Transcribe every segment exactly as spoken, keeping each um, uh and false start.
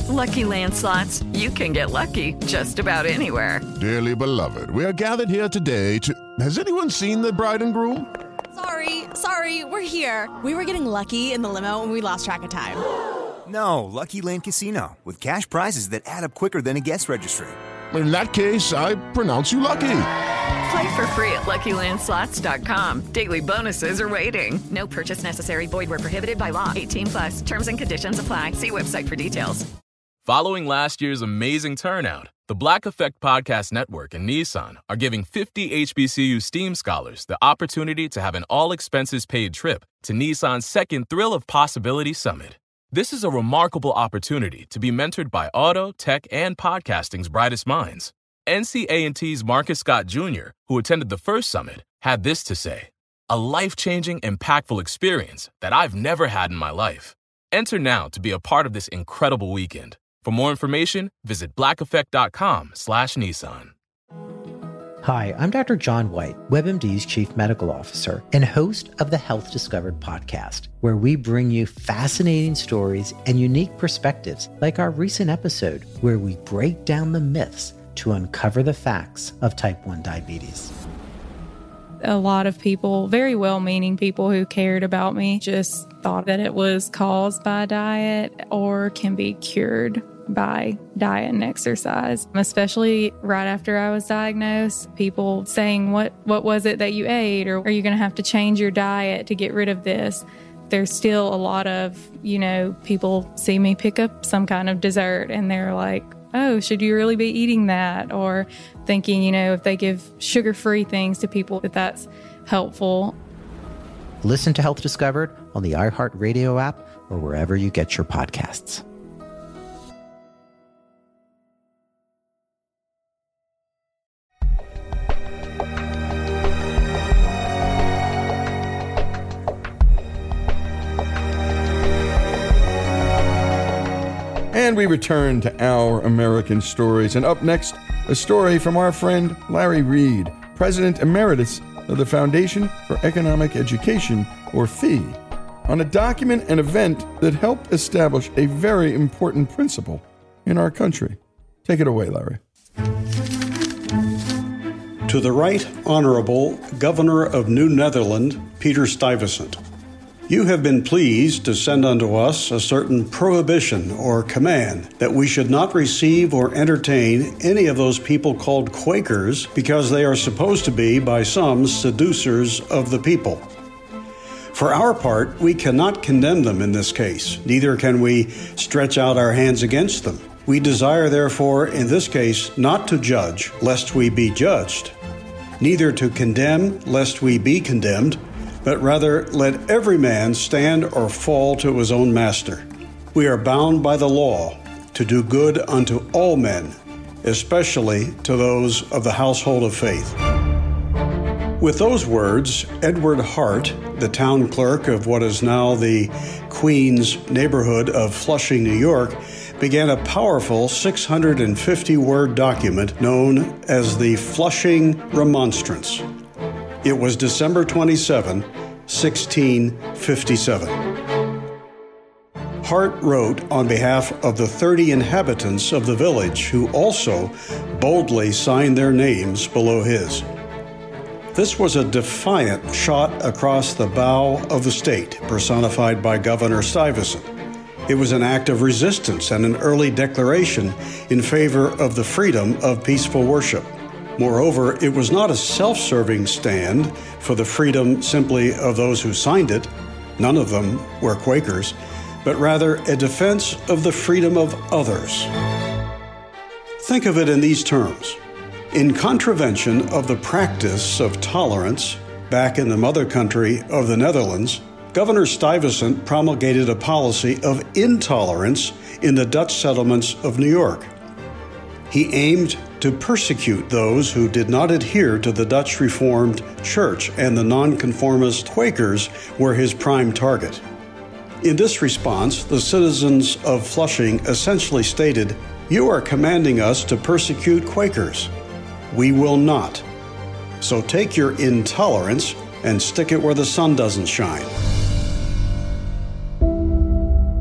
Lucky Land Slots, you can get lucky just about anywhere. Dearly beloved, we are gathered here today to... Has anyone seen the bride and groom? Sorry, sorry, we're here. We were getting lucky in the limo and we lost track of time. No, Lucky Land Casino, with cash prizes that add up quicker than a guest registry. In that case, I pronounce you lucky. Play for free at Lucky Land Slots dot com. Daily bonuses are waiting. No purchase necessary. Void where prohibited by law. eighteen plus. Terms and conditions apply. See website for details. Following last year's amazing turnout, the Black Effect Podcast Network and Nissan are giving fifty H B C U STEAM scholars the opportunity to have an all-expenses-paid trip to Nissan's second Thrill of Possibility Summit. This is a remarkable opportunity to be mentored by auto, tech, and podcasting's brightest minds. N C A and T's Marcus Scott Junior, who attended the first summit, had this to say: "A life-changing, impactful experience that I've never had in my life." Enter now to be a part of this incredible weekend. For more information, visit blackeffect.com slash Nissan. Hi, I'm Doctor John White, WebMD's Chief Medical Officer and host of the Health Discovered podcast, where we bring you fascinating stories and unique perspectives like our recent episode where we break down the myths to uncover the facts of type one diabetes. A lot of people, very well-meaning people who cared about me, just thought that it was caused by diet or can be cured by diet and exercise. Especially right after I was diagnosed, people saying, what, what was it that you ate? Or are you going to have to change your diet to get rid of this? There's still a lot of, you know, people see me pick up some kind of dessert and they're like, oh, should you really be eating that? Or thinking, you know, if they give sugar-free things to people, that that's helpful. Listen to Health Discovered on the iHeartRadio app or wherever you get your podcasts. And we return to Our American Stories. And up next, a story from our friend Larry Reed, President Emeritus of the Foundation for Economic Education, or F E E, on a document and event that helped establish a very important principle in our country. Take it away, Larry. To the Right Honorable Governor of New Netherland, Peter Stuyvesant. You have been pleased to send unto us a certain prohibition or command that we should not receive or entertain any of those people called Quakers, because they are supposed to be, by some, seducers of the people. For our part, we cannot condemn them in this case, neither can we stretch out our hands against them. We desire, therefore, in this case, not to judge, lest we be judged, neither to condemn, lest we be condemned, but rather let every man stand or fall to his own master. We are bound by the law to do good unto all men, especially to those of the household of faith. With those words, Edward Hart, the town clerk of what is now the Queens neighborhood of Flushing, New York, began a powerful six hundred fifty word document known as the Flushing Remonstrance. It was December twenty-seventh, sixteen fifty-seven. Hart wrote on behalf of the thirty inhabitants of the village, who also boldly signed their names below his. This was a defiant shot across the bow of the state, personified by Governor Stuyvesant. It was an act of resistance and an early declaration in favor of the freedom of peaceful worship. Moreover, it was not a self-serving stand for the freedom simply of those who signed it, none of them were Quakers, but rather a defense of the freedom of others. Think of it in these terms. In contravention of the practice of tolerance back in the mother country of the Netherlands, Governor Stuyvesant promulgated a policy of intolerance in the Dutch settlements of New York. He aimed to persecute those who did not adhere to the Dutch Reformed Church, and the nonconformist Quakers were his prime target. In this response, the citizens of Flushing essentially stated, "You are commanding us to persecute Quakers. We will not. So take your intolerance and stick it where the sun doesn't shine."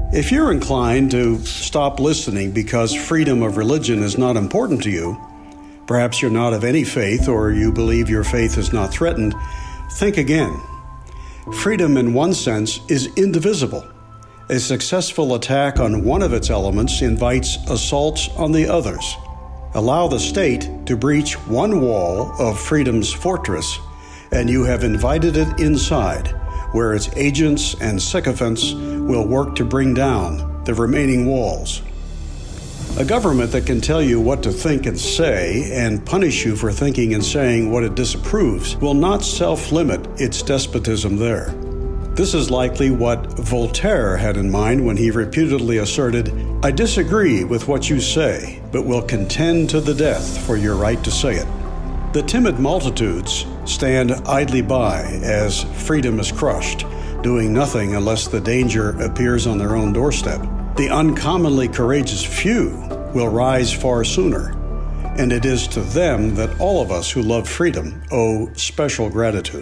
If you're inclined to stop listening because freedom of religion is not important to you, perhaps you're not of any faith or you believe your faith is not threatened, think again. Freedom in one sense is indivisible. A successful attack on one of its elements invites assaults on the others. Allow the state to breach one wall of freedom's fortress, and you have invited it inside, where its agents and sycophants will work to bring down the remaining walls. A government that can tell you what to think and say and punish you for thinking and saying what it disapproves will not self-limit its despotism there. This is likely what Voltaire had in mind when he reputedly asserted, "I disagree with what you say, but will contend to the death for your right to say it." The timid multitudes stand idly by as freedom is crushed, doing nothing unless the danger appears on their own doorstep. The uncommonly courageous few will rise far sooner, and it is to them that all of us who love freedom owe special gratitude.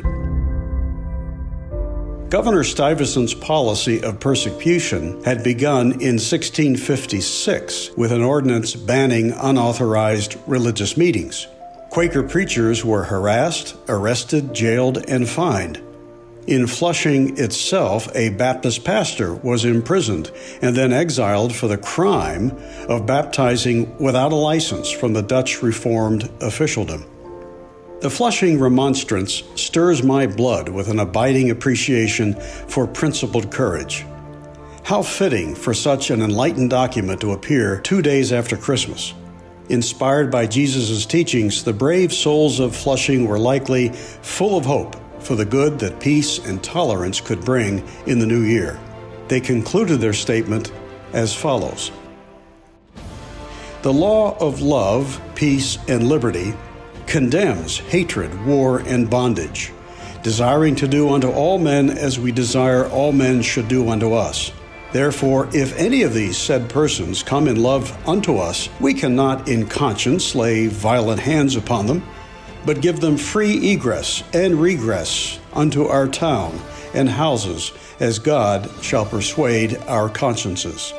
Governor Stuyvesant's policy of persecution had begun in sixteen fifty-six with an ordinance banning unauthorized religious meetings. Quaker preachers were harassed, arrested, jailed, and fined. In Flushing itself, a Baptist pastor was imprisoned and then exiled for the crime of baptizing without a license from the Dutch Reformed officialdom. The Flushing Remonstrance stirs my blood with an abiding appreciation for principled courage. How fitting for such an enlightened document to appear two days after Christmas. Inspired by Jesus' teachings, the brave souls of Flushing were likely full of hope for the good that peace and tolerance could bring in the new year. They concluded their statement as follows: "The law of love, peace, and liberty condemns hatred, war, and bondage, desiring to do unto all men as we desire all men should do unto us. Therefore, if any of these said persons come in love unto us, we cannot in conscience lay violent hands upon them, but give them free egress and regress unto our town and houses, as God shall persuade our consciences."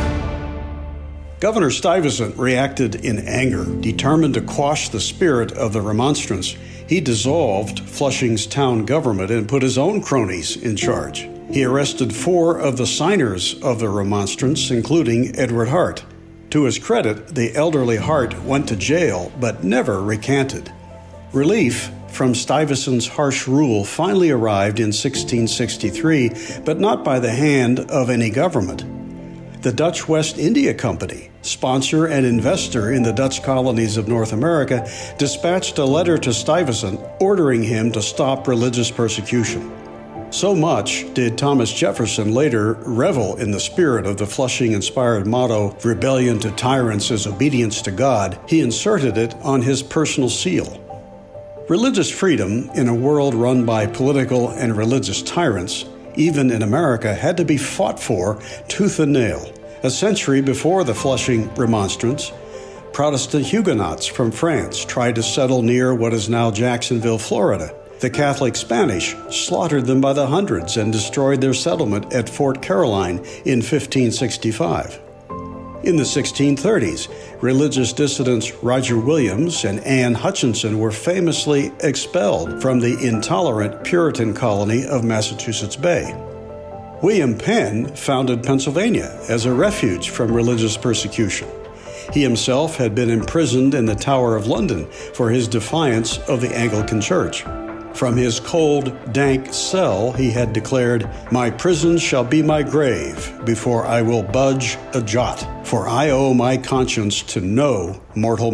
Governor Stuyvesant reacted in anger. Determined to quash the spirit of the remonstrance, he dissolved Flushing's town government and put his own cronies in charge. He arrested four of the signers of the remonstrance, including Edward Hart. To his credit, the elderly Hart went to jail but never recanted. Relief from Stuyvesant's harsh rule finally arrived in sixteen sixty-three, but not by the hand of any government. The Dutch West India Company, sponsor and investor in the Dutch colonies of North America, dispatched a letter to Stuyvesant ordering him to stop religious persecution. So much did Thomas Jefferson later revel in the spirit of the Flushing-inspired motto, "Rebellion to tyrants is obedience to God," he inserted it on his personal seal. Religious freedom in a world run by political and religious tyrants, even in America, had to be fought for tooth and nail. A century before the Flushing Remonstrance, Protestant Huguenots from France tried to settle near what is now Jacksonville, Florida. The Catholic Spanish slaughtered them by the hundreds and destroyed their settlement at Fort Caroline in fifteen sixty-five. In the sixteen thirties, religious dissidents Roger Williams and Anne Hutchinson were famously expelled from the intolerant Puritan colony of Massachusetts Bay. William Penn founded Pennsylvania as a refuge from religious persecution. He himself had been imprisoned in the Tower of London for his defiance of the Anglican Church. From his cold, dank cell, he had declared, "My prison shall be my grave before I will budge a jot, for I owe my conscience to no mortal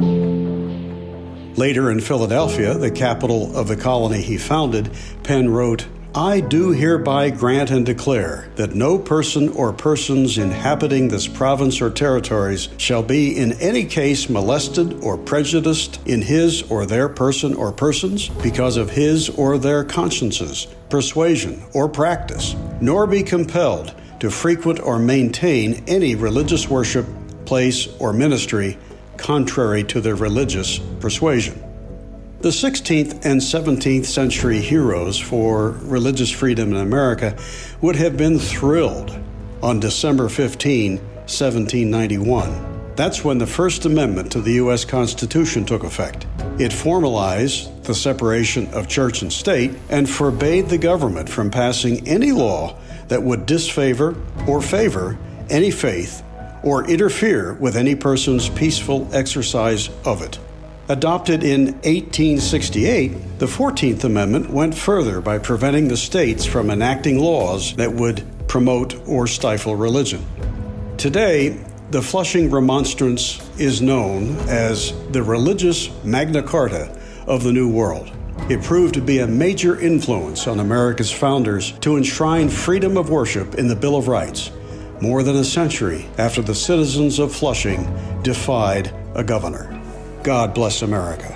man." Later in Philadelphia, the capital of the colony he founded, Penn wrote, "I do hereby grant and declare that no person or persons inhabiting this province or territories shall be in any case molested or prejudiced in his or their person or persons because of his or their consciences, persuasion, or practice, nor be compelled to frequent or maintain any religious worship, place, or ministry contrary to their religious persuasion." The sixteenth and seventeenth century heroes for religious freedom in America would have been thrilled on December fifteenth, seventeen ninety-one. That's when the First Amendment to the U S Constitution took effect. It formalized the separation of church and state and forbade the government from passing any law that would disfavor or favor any faith or interfere with any person's peaceful exercise of it. Adopted in eighteen sixty-eight, the fourteenth Amendment went further by preventing the states from enacting laws that would promote or stifle religion. Today, the Flushing Remonstrance is known as the religious Magna Carta of the New World. It proved to be a major influence on America's founders to enshrine freedom of worship in the Bill of Rights, more than a century after the citizens of Flushing defied a governor. God bless America.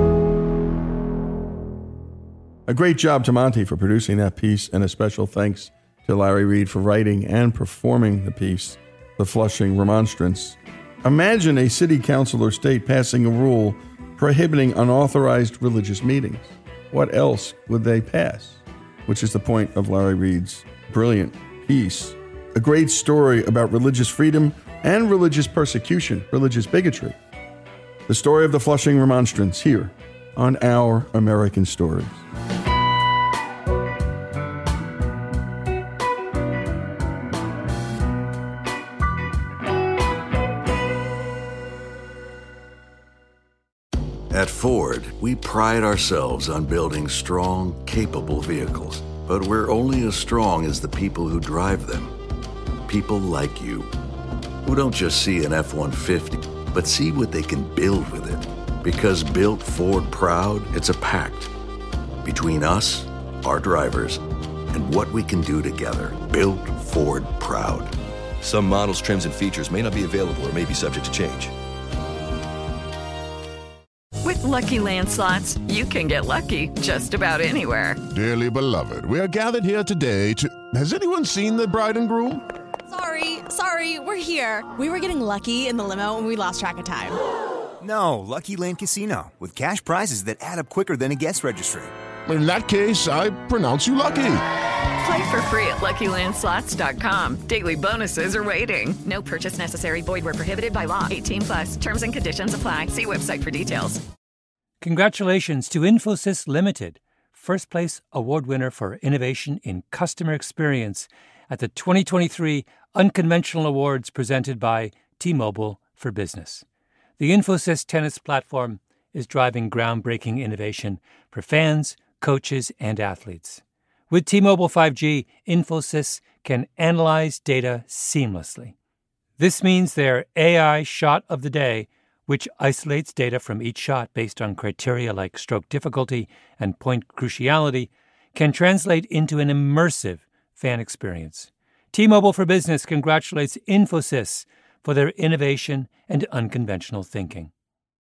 A great job to Monty for producing that piece, and a special thanks to Larry Reed for writing and performing the piece, The Flushing Remonstrance. Imagine a city council or state passing a rule prohibiting unauthorized religious meetings. What else would they pass? Which is the point of Larry Reed's brilliant piece. A great story about religious freedom and religious persecution, religious bigotry. The story of the Flushing Remonstrance here on Our American Stories. At Ford, we pride ourselves on building strong, capable vehicles. But we're only as strong as the people who drive them. People like you, who don't just see an F one fifty, but see what they can build with it. Because built Ford proud, it's a pact between us, our drivers, and what we can do together. Built Ford proud. Some models, trims, and features may not be available or may be subject to change. With Lucky Land Slots, you can get lucky just about anywhere. Dearly beloved, we are gathered here today to... Has anyone seen the bride and groom? Sorry, sorry, we're here. We were getting lucky in the limo and we lost track of time. No, Lucky Land Casino, with cash prizes that add up quicker than a guest registry. In that case, I pronounce you lucky. Play for free at Lucky Land Slots dot com. Daily bonuses are waiting. No purchase necessary. Void where prohibited by law. eighteen plus. Terms and conditions apply. See website for details. Congratulations to Infosys Limited, first place award winner for innovation in customer experience at the twenty twenty-three Unconventional Awards presented by T-Mobile for Business. The Infosys tennis platform is driving groundbreaking innovation for fans, coaches, and athletes. With T-Mobile five G, Infosys can analyze data seamlessly. This means their A I shot of the day, which isolates data from each shot based on criteria like stroke difficulty and point cruciality, can translate into an immersive fan experience. T-Mobile for Business congratulates Infosys for their innovation and unconventional thinking.